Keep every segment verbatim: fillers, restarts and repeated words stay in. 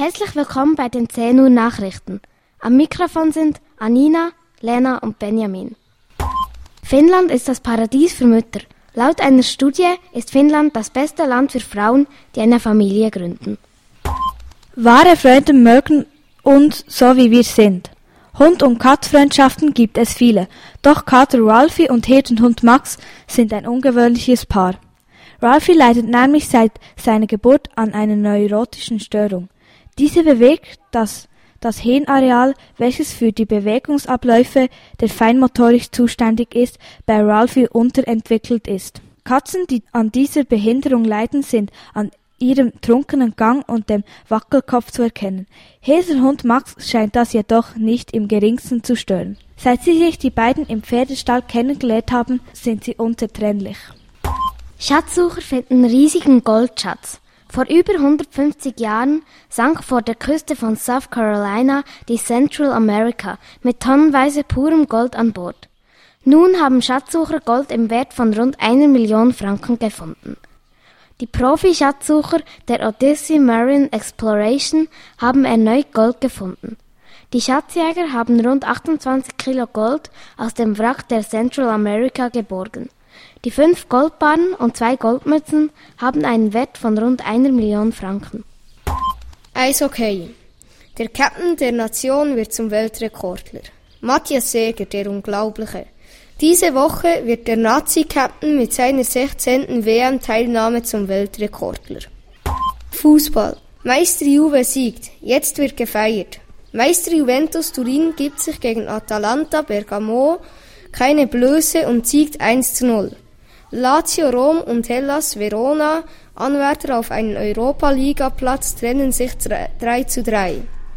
Herzlich willkommen bei den zehn Uhr Nachrichten. Am Mikrofon sind Anina, Lena und Benjamin. Finnland ist das Paradies für Mütter. Laut einer Studie ist Finnland das beste Land für Frauen, die eine Familie gründen. Wahre Freunde mögen uns so, wie wir sind. Hund- und Katzfreundschaften gibt es viele, doch Kater Ralphie und Hirtenhund Max sind ein ungewöhnliches Paar. Ralphie leidet nämlich seit seiner Geburt an einer neurotischen Störung. Diese bewegt das, das Hirnareal, welches für die Bewegungsabläufe der Feinmotorik zuständig ist, bei Ralphie unterentwickelt ist. Katzen, die an dieser Behinderung leiden, sind an ihrem trunkenen Gang und dem Wackelkopf zu erkennen. Hirtenhund Max scheint das jedoch nicht im geringsten zu stören. Seit sie sich die beiden im Pferdestall kennengelernt haben, sind sie unzertrennlich. Schatzsucher finden riesigen Goldschatz. Vor über hundertfünfzig Jahren sank vor der Küste von South Carolina die Central America mit tonnenweise purem Gold an Bord. Nun haben Schatzsucher Gold im Wert von rund einer Million Franken gefunden. Die Profi-Schatzsucher der Odyssey Marine Exploration haben erneut Gold gefunden. Die Schatzjäger haben rund achtundzwanzig Kilo Gold aus dem Wrack der Central America geborgen. Die fünf Goldbarren und zwei Goldmützen haben einen Wert von rund einer Million Franken. Eishockey. Der Captain der Nation wird zum Weltrekordler. Matthias Seger, der Unglaubliche. Diese Woche wird der Nazi-Captain mit seiner sechzehnten W M-Teilnahme zum Weltrekordler. Fußball. Meister Juve siegt. Jetzt wird gefeiert. Meister Juventus Turin gibt sich gegen Atalanta Bergamo keine Blöße und siegt eins zu null. Lazio Rom und Hellas Verona, Anwärter auf einen Europa-Liga-Platz, trennen sich drei zu drei.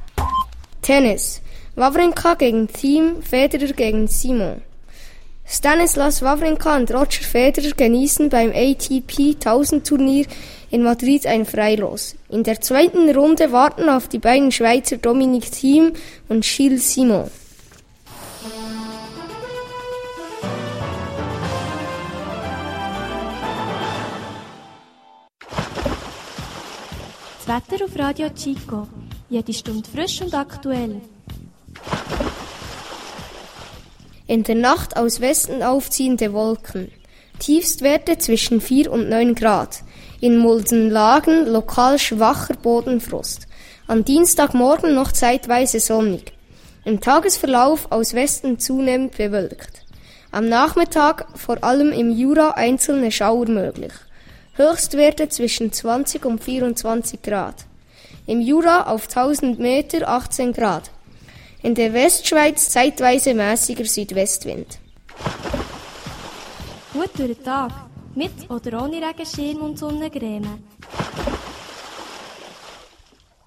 Tennis. Wawrinka gegen Thiem, Federer gegen Simon. Stanislas Wawrinka und Roger Federer genießen beim A T P tausend Turnier in Madrid ein Freilos. In der zweiten Runde warten auf die beiden Schweizer Dominic Thiem und Gilles Simon. Das Wetter auf Radio Chico. Jede Stunde frisch und aktuell. In der Nacht aus Westen aufziehende Wolken. Tiefstwerte zwischen vier und neun Grad. In Muldenlagen lokal schwacher Bodenfrost. Am Dienstagmorgen noch zeitweise sonnig. Im Tagesverlauf aus Westen zunehmend bewölkt. Am Nachmittag vor allem im Jura einzelne Schauer möglich. Höchstwerte zwischen zwanzig und vierundzwanzig Grad. Im Jura auf tausend Meter achtzehn Grad. In der Westschweiz zeitweise mäßiger Südwestwind. Gut durch den Tag, mit oder ohne Regenschirm und Sonnencreme.